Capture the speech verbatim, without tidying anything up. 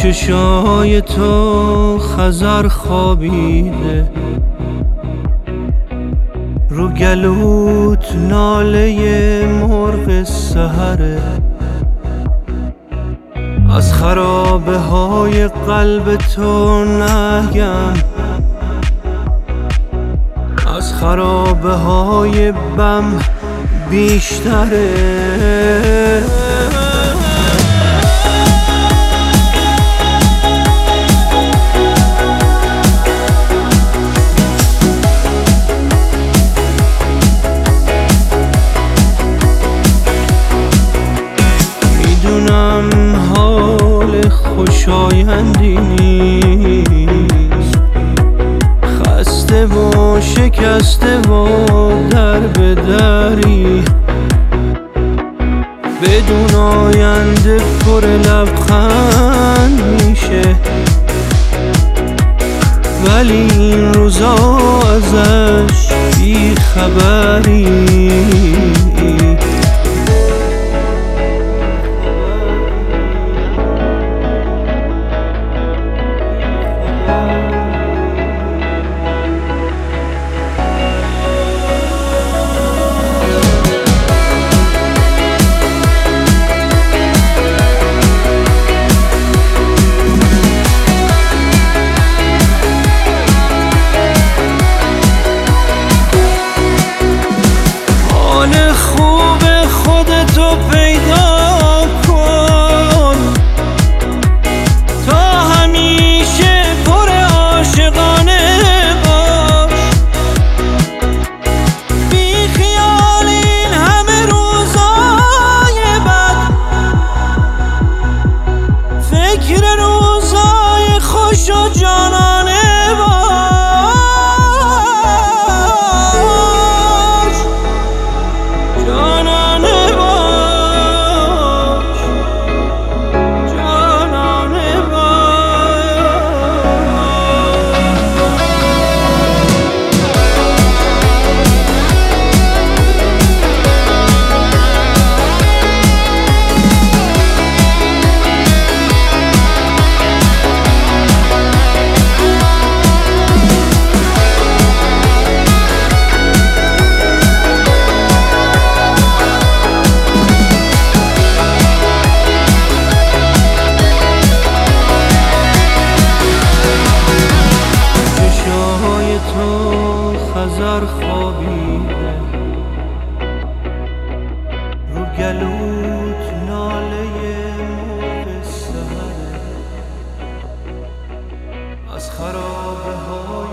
چشای تو خضر خوابیده، رو گلوت ناله مرغ سحره، از خرابه های قلب تو نگم، از خرابه های بم بیشتره. میدونم حال خوشایندی نیست، خسته و شکسته و در به دری، بدون آینده پر لبخند میشه، ولی این روزا ازش بی خبری. فکر روزای خوش و جانانه باش، جانانه باش، جانانه خضر خوابیده، رو گلوت ناله مرغ سحره، از خرابه ها